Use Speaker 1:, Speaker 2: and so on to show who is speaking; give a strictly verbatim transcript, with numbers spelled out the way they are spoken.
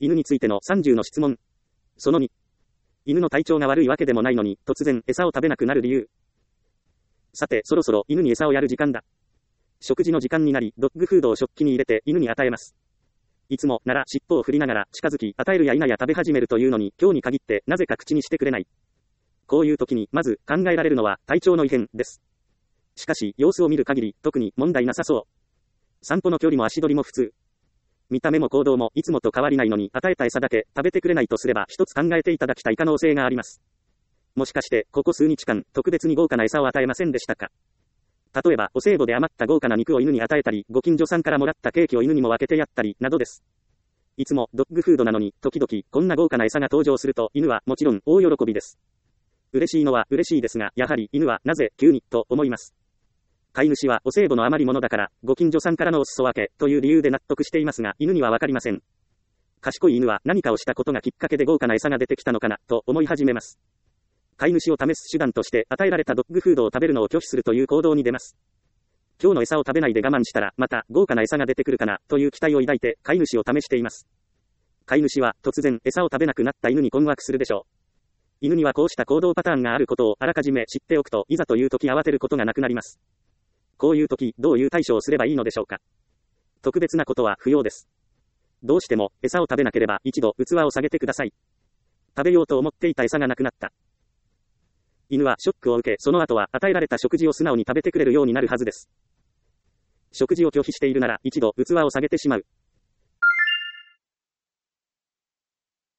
Speaker 1: 犬についてのさんじゅうの質問。そのに。犬の体調が悪いわけでもないのに、突然餌を食べなくなる理由。さて、そろそろ犬に餌をやる時間だ。食事の時間になり、ドッグフードを食器に入れて犬に与えます。いつもなら尻尾を振りながら近づき与えるや否や食べ始めるというのに、今日に限ってなぜか口にしてくれない。こういう時にまず考えられるのは体調の異変です。しかし様子を見る限り特に問題なさそう。散歩の距離も足取りも普通。見た目も行動もいつもと変わりないのに与えた餌だけ食べてくれないとすれば一つ考えていただきたい可能性があります。もしかしてここ数日間特別に豪華な餌を与えませんでしたか。例えばお歳暮で余った豪華な肉を犬に与えたり、ご近所さんからもらったケーキを犬にも分けてやったりなどです。いつもドッグフードなのに時々こんな豪華な餌が登場すると犬はもちろん大喜びです。嬉しいのは嬉しいですが、やはり犬はなぜ急にと思います。飼い主はお歳暮の余り物だからご近所さんからのお裾分けという理由で納得していますが、犬にはわかりません。賢い犬は何かをしたことがきっかけで豪華な餌が出てきたのかなと思い始めます。飼い主を試す手段として与えられたドッグフードを食べるのを拒否するという行動に出ます。今日の餌を食べないで我慢したらまた豪華な餌が出てくるかなという期待を抱いて飼い主を試しています。飼い主は突然餌を食べなくなった犬に困惑するでしょう。犬にはこうした行動パターンがあることをあらかじめ知っておくと、いざという時慌てることがなくなります。こういう時どういう対処をすればいいのでしょうか。特別なことは不要です。どうしても餌を食べなければ一度器を下げてください。食べようと思っていた餌がなくなった。犬はショックを受け、その後は与えられた食事を素直に食べてくれるようになるはずです。食事を拒否しているなら一度器を下げてしまう。